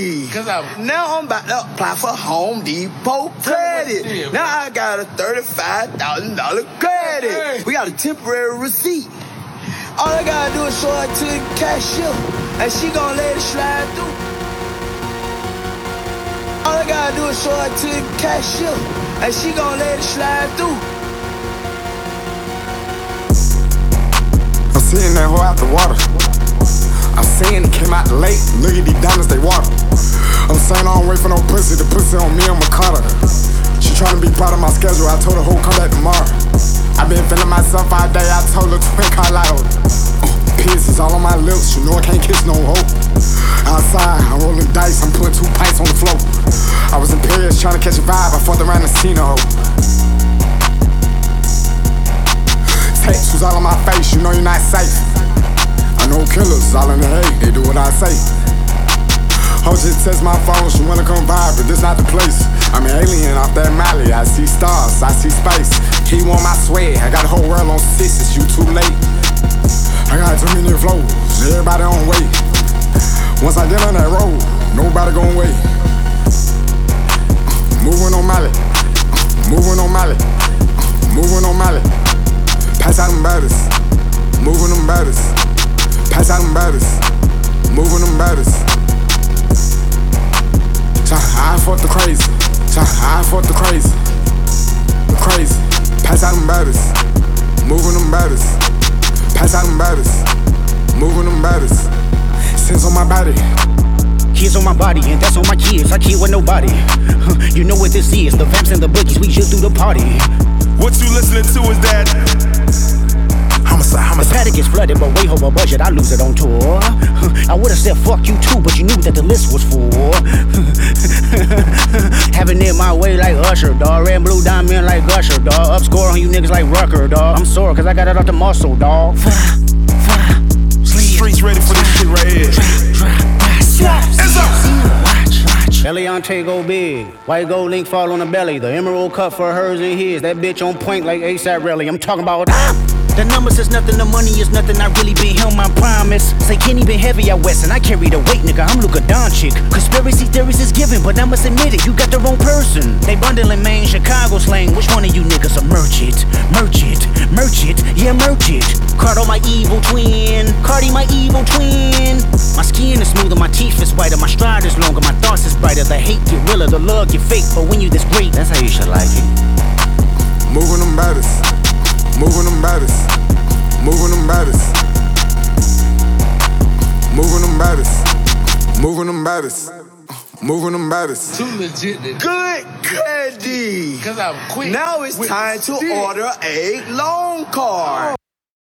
ready. Now I'm about to apply for Home Depot credit. Now I got a $35,000 credit. We got a temporary receipt. All I gotta do is show her to the cashier, and she gon' let it slide through. All I gotta do is show her to the cashier, and she gon' let it slide through. I'm seeing that hoe out the water. I'm seeing it came out the lake. Look at these diamonds, they water. I'm saying I don't wait for no pussy. The pussy on me, I'ma cut her. She tryna be part of my schedule. I told her, hoe, come back tomorrow. I been feeling myself all day. I told her, twin Carlotto. Piss is all on my lips. You know I can't kiss no hoe. Outside, I'm rolling dice. I'm putting 2 pints on the floor. I was in Paris trying to catch a vibe. I fucked around and seen a hoe. Tattoos all on my face. You know you're not safe. I know killers all in the hay. They do what I say. Ho just text my phone. She wanna come vibe, but this not the place. I'm an alien off that Mali. I see stars, I see space. He want my swag. I got the whole world on sixes. You too late. I got too many flows. Everybody on wait. Once I get on that road, nobody gon' wait. Moving on Mali. Moving on Mali. Moving on Mali. Pass out them batters. Moving them batters. Pass out them batters. Moving them batters. I fought the crazy. I fought the crazy. The crazy. Pass out them batters. Moving them batters. Pass out them batters. Moving them batters. Sins on my body. Kids on my body, and that's on my kids. I kid with nobody. You know what this is. The vamps and the bookies, we just do the party. What you listening to is that The paddock is flooded, but way over budget, I lose it on tour. I would've said fuck you too, but you knew that the list was full. Having it my way like Usher, dawg. Red and blue diamond like Usher, dawg. Upscore on you niggas like Rucker, dawg. I'm sore cause I got it off the muscle, dawg. streets ready for this shit right here. It's up. Eliante go big, white gold link fall on the belly. The emerald cut for hers and his. That bitch on point like ASAP Rally. I'm talking about the numbers is nothing, the money is nothing. I really been him, I promise. Say Kenny been heavy out west, and I carry the weight, nigga. I'm Luka Doncic. Conspiracy theories is given, but I must admit it, you got the wrong person. They bundling Maine, Chicago slang. Which one of you niggas are merch it? Merch it, merch it, yeah, merch it. Cardo my evil twin, Cardi my evil twin. My skin is smoother, my teeth is whiter, my stride is longer, my thoughts is brighter. The hate get realer, the love get fake, but when you this great, that's how you should like it. Moving them batters. Moving them batters. Moving them batters. Moving them batters. Moving them batters. Moving them batters. Too legit. Good credit. Cause I'm quick. Now it's time to order a loan card.